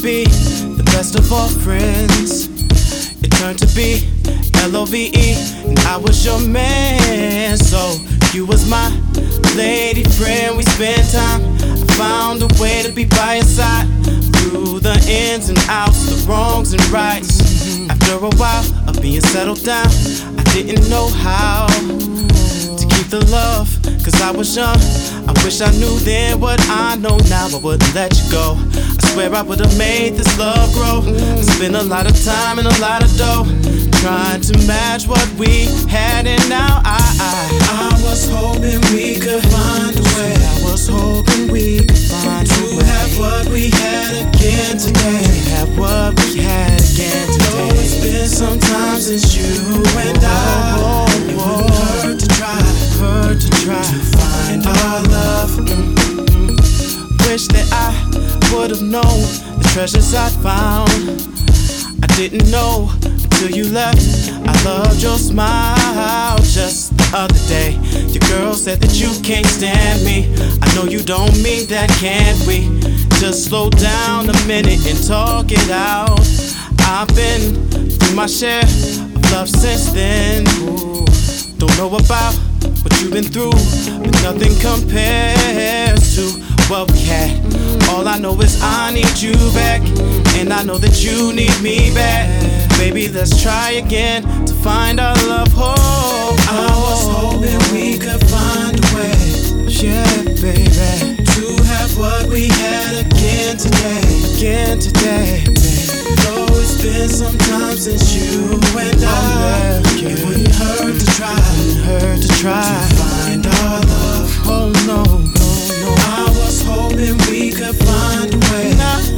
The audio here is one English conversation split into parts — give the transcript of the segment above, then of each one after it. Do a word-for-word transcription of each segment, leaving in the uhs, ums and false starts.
be the best of all friends. It turned to be L O V E, and I was your man. So you was my lady friend. We spent time. I found a way to be by your side through the ins and outs, the wrongs and rights. After a while of being settled down, I didn't know how to keep the love, cause I was young. I wish I knew then what I know now. I wouldn't let you go. I swear I would've made this love grow. I spent a lot of time and a lot of dough trying to match what we had, and now I I, I was hoping we could find a way. I was hoping we could find a way to have what we had again today. To have what we had again today. Though it's been some time since you and I, oh, oh, oh, it wouldn't hurt to try, hurt to try to find our love. Mm-hmm. Wish that I would've known the treasures I found. I didn't know until you left. I loved your smile just the other day. Your girl said that you can't stand me. I know you don't mean that, can't we? Just slow down a minute and talk it out. I've been through my share of love since then. Ooh, don't know about what you've been through, but nothing compares to what we had. All I know is I need you back, and I know that you need me back. Baby, let's try again to find our love. Oh, I was hoping we could find a way, yeah, baby, to have what we had again today, again today, baby. Though it's been some time since you and I, it wouldn't hurt to try, wouldn't hurt to try to find our love. Oh no, no, no. I was hoping we could find a way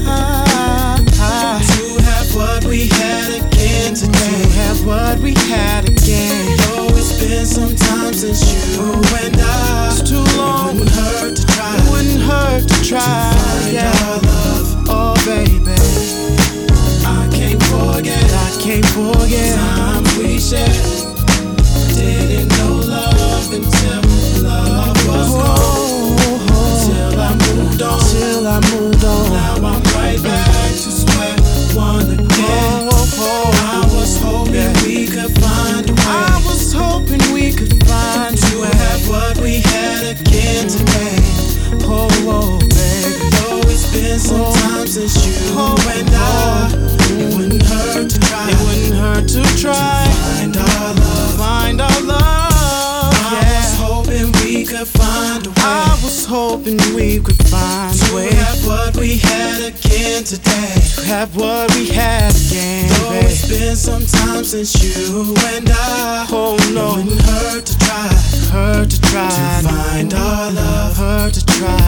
to have what we had again today, to have what we had again. Though it's been some time since you and I, it's too long. It wouldn't hurt to try, it wouldn't hurt to try to find yeah. our love. Oh baby, I can't forget, I can't forget times we shared. Didn't know love until love was gone. Until I moved on, till I moved on. Now I'm right back to square one again. I was hoping yeah. we could find a way. I was hoping we could find to a way have what we had again today. Oh, oh, baby. Though it's been some oh. time since you oh. and I, it wouldn't hurt to try. It wouldn't hurt to try to find our love. Find our love. I yeah. was hoping we could find a way. I was hoping we could find a way to have what we had again today. To have what we had again. Though babe. It's been some time since you and I, oh no, it wouldn't hurt to try, hurt to try to find our love. Hurt to try.